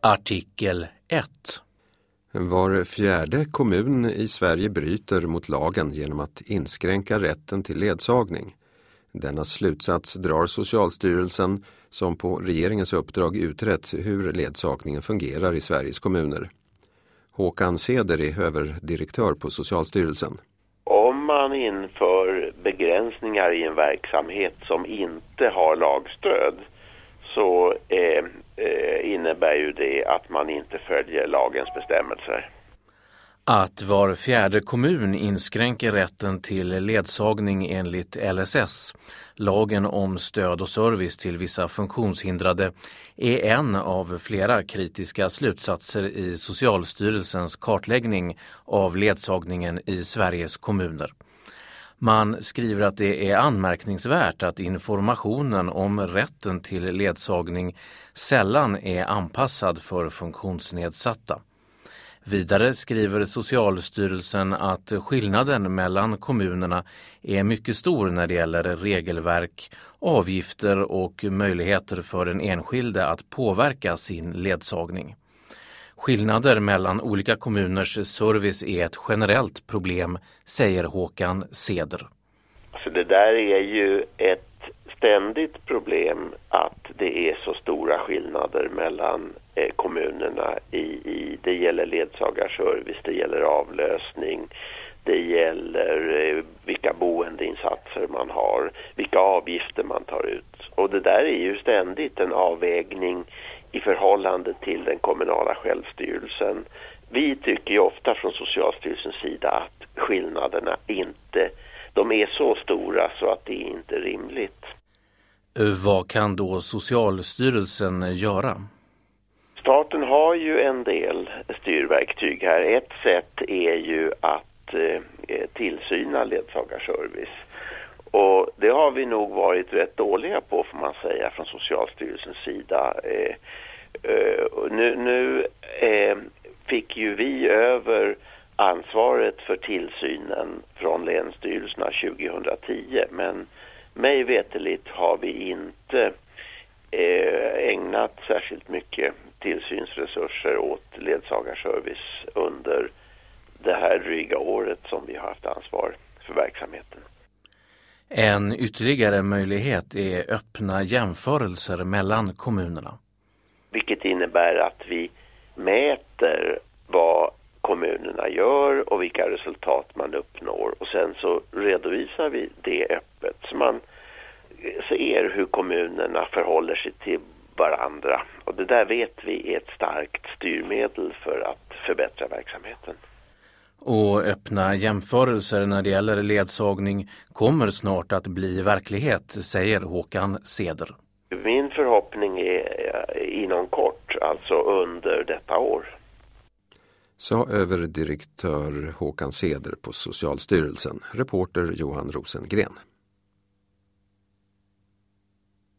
Artikel 1. Var fjärde kommun i Sverige bryter mot lagen genom att inskränka rätten till ledsagning. Denna slutsats drar Socialstyrelsen som på regeringens uppdrag utrett hur ledsagningen fungerar i Sveriges kommuner. Håkan Ceder är överdirektör på Socialstyrelsen. Om man inför begränsningar i en verksamhet som inte har lagstöd så innebär ju det att man inte följer lagens bestämmelser. Att var fjärde kommun inskränker rätten till ledsagning enligt LSS, lagen om stöd och service till vissa funktionshindrade, är en av flera kritiska slutsatser i Socialstyrelsens kartläggning av ledsagningen i Sveriges kommuner. Man skriver att det är anmärkningsvärt att informationen om rätten till ledsagning sällan är anpassad för funktionsnedsatta. Vidare skriver Socialstyrelsen att skillnaden mellan kommunerna är mycket stor när det gäller regelverk, avgifter och möjligheter för den enskilde att påverka sin ledsagning. Skillnader mellan olika kommuners service är ett generellt problem, säger Håkan Ceder. Så det där är ju ett ständigt problem att det är så stora skillnader mellan kommunerna det gäller ledsagarservice, det gäller avlösning, det gäller vilka boendeinsatser man har, vilka avgifter man tar ut. Och det där är ju ständigt en avvägning i förhållande till den kommunala självstyrelsen. Vi tycker ju ofta från Socialstyrelsens sida att skillnaderna de är så stora så att det inte är rimligt. Vad kan då Socialstyrelsen göra? Staten har ju en del styrverktyg här. Ett sätt är ju att tillsyna ledsagarservice. Och det har vi nog varit rätt dåliga på, får man säga, från Socialstyrelsens sida. Nu fick ju vi över ansvaret för tillsynen från länsstyrelserna 2010. Men mig veterligt har vi inte ägnat särskilt mycket tillsynsresurser åt ledsagarservice under det här dryga året som vi har haft ansvar för verksamheten. En ytterligare möjlighet är öppna jämförelser mellan kommunerna. Vilket innebär att vi mäter vad kommunerna gör och vilka resultat man uppnår. Och sen så redovisar vi det öppet så man ser hur kommunerna förhåller sig till varandra. Och det där vet vi är ett starkt styrmedel för att förbättra verksamheten. Och öppna jämförelser när det gäller ledsagning kommer snart att bli verklighet, säger Håkan Ceder. Min förhoppning är inom kort, alltså under detta år. Sa överdirektör Håkan Ceder på Socialstyrelsen. Reporter Johan Rosengren.